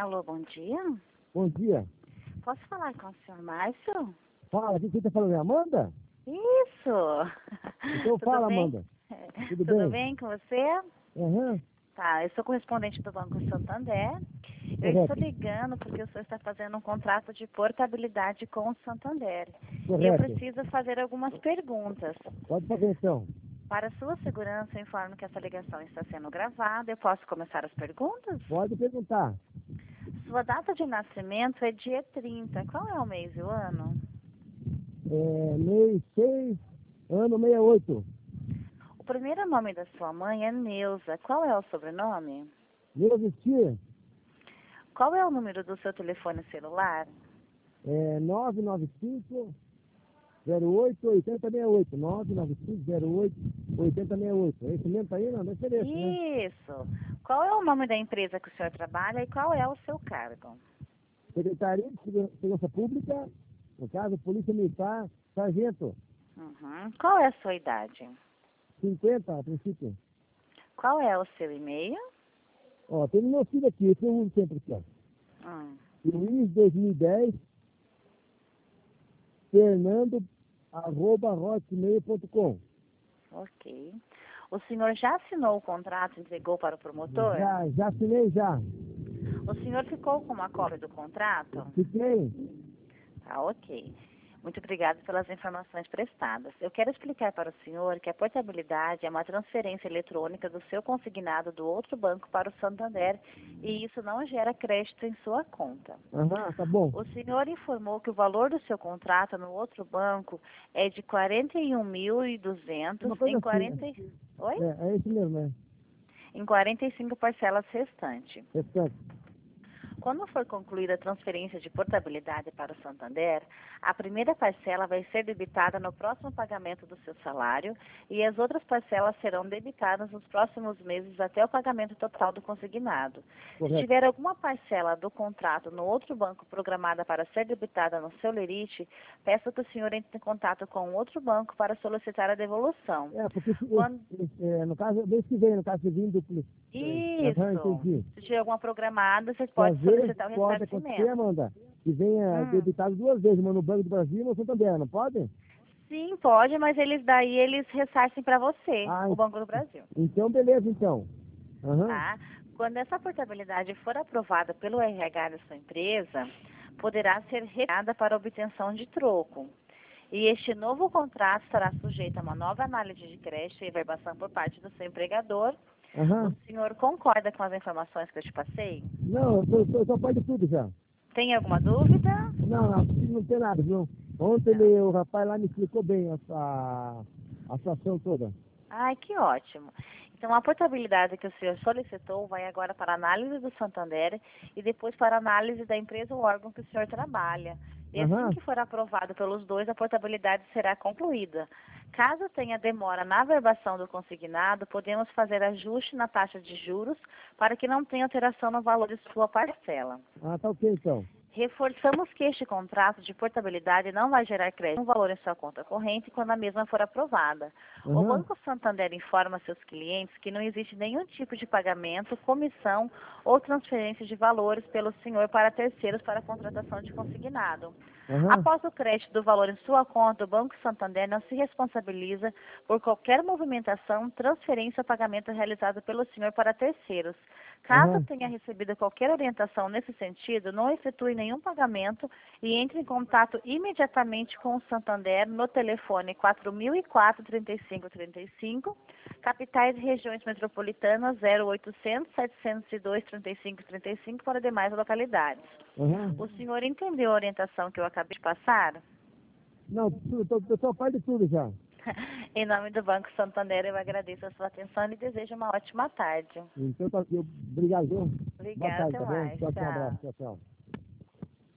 Alô, bom dia. Bom dia. Posso falar com o senhor Márcio? Fala, quem tá falando é Amanda? Isso! Então Tudo fala, bem? Amanda. Tudo Tudo bem? bem com você? Aham, Tá, eu sou correspondente do Banco Santander. Eu estou correto, ligando porque o senhor está fazendo um contrato de portabilidade com o Santander. E eu correto. preciso fazer algumas perguntas. Pode fazer então. Para sua segurança, eu informo que essa ligação está sendo gravada. Eu posso começar as perguntas? Pode perguntar. Sua data de nascimento é dia 30. Qual é o mês e o ano? Mês 6, ano 68. O primeiro nome da sua mãe é Neuza. Qual é o sobrenome? Meu vestir Qual é o número do seu telefone celular? é 995 08 8068. 995 08 8068. É esse mesmo tá aí? Não, deve ser esse, né? Isso. Qual é o nome da empresa que o senhor trabalha e qual é o seu cargo? Secretaria de Segurança Pública, no caso, Polícia Militar, Sargento, Uhum. Qual é a sua idade? 50 a princípio. Qual é o seu e-mail? Ó, tem meu filho aqui, esse eu uso sempre aqui, ó. Hum. Luiz 2010, Fernando, @hotmail.com. Ok. O senhor já assinou o contrato e entregou para o promotor? Já assinei já. O senhor ficou com uma cópia do contrato? Fiquei. Tá, ok. Muito obrigada pelas informações prestadas. Eu quero explicar para o senhor que a portabilidade é uma transferência eletrônica do seu consignado do outro banco para o Santander e isso não gera crédito em sua conta. Aham, tá bom. O senhor informou que o valor do seu contrato no outro banco é de 41.200 Uma coisa em assim. 40... Oi? É isso mesmo, né? Em 45 parcelas restantes. Restante. Quando for concluída a transferência de portabilidade para o Santander, a primeira parcela vai ser debitada no próximo pagamento do seu salário e as outras parcelas serão debitadas nos próximos meses até o pagamento total do consignado. Se Correto. tiver alguma parcela do contrato no outro banco programada para ser debitada no seu lerite, peço que o senhor entre em contato com o outro banco para solicitar a devolução. Porque Quando... no caso, mês que vem, no caso, se vir duplo. Aham, Isso. entendi. Se tiver alguma programada, você Que às pode vezes solicitar o pode acontecer, ressarcimento. Amanda, que venha debitado duas vezes, uma no Banco do Brasil e uma no Santander, não pode? Sim, pode, mas eles ressarcem para você, Ah, o Banco do Brasil, então beleza, então. Aham. tá? Quando essa portabilidade for aprovada pelo RH da sua empresa, poderá ser retirada para obtenção de troco. E este novo contrato estará sujeito a uma nova análise de crédito e verbação por parte do seu empregador. O Aham. senhor concorda com as informações que eu te passei? Não, eu sou pai de tudo já. Tem alguma dúvida? Não tem nada, viu? Ontem Não. o rapaz lá me explicou bem a situação toda. Ai, que ótimo. Então, a portabilidade que o senhor solicitou vai agora para a análise do Santander e depois para a análise da empresa ou órgão que o senhor trabalha. E assim Aham. que for aprovado pelos dois, a portabilidade será concluída. Caso tenha demora na verbação do consignado, podemos fazer ajuste na taxa de juros para que não tenha alteração no valor de sua parcela. Ah, tá ok então. Reforçamos que este contrato de portabilidade não vai gerar crédito no valor em sua conta corrente quando a mesma for aprovada. O Aham. Banco Santander informa seus clientes que não existe nenhum tipo de pagamento, comissão ou transferência de valores pelo senhor para terceiros para a contratação de consignado. Aham. Após o crédito do valor em sua conta, o Banco Santander não se responsabiliza por qualquer movimentação, transferência ou pagamento realizado pelo senhor para terceiros. Caso Aham. tenha recebido qualquer orientação nesse sentido, não efetue nenhum pagamento e entre em contato imediatamente com o Santander no telefone 4004-3535, capitais e regiões metropolitanas 0800-702-3535 para demais localidades. Aham. O senhor entendeu a orientação que eu acabei de passar? Não, eu sou pai de tudo já. Em nome do Banco Santander, eu agradeço a sua atenção e desejo uma ótima tarde. Então, obrigado, viu? Boa Obrigada, tarde, até tá bom? mais. Tchau, tchau, Tchau. abraço, tchau, tchau.